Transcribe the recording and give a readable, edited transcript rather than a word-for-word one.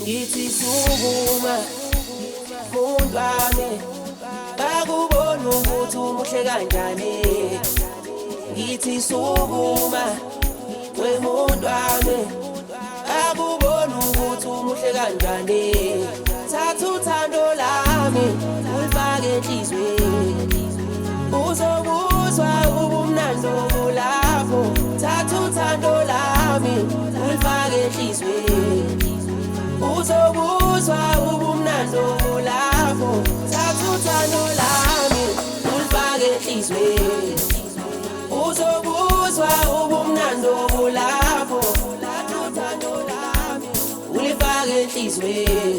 Ngithi sukuma muntu wami bakubona ukuthi umuhle kanjani. Ngithi sukuma wemuntu wami bakubona ukuthi umuhle kanjani. Thatha uthando lami ulifake enhlizweni uzokuzwa ubumnandi obulapho. Thatha uthando lami ulifake enhlizweni uzokuzwa ubumnandi obulapho. Thatha uthando lami ulifake enhlizweni uzokuzwa ubumnandi obulapho. Thatha uthando lami ulifake enhlizweni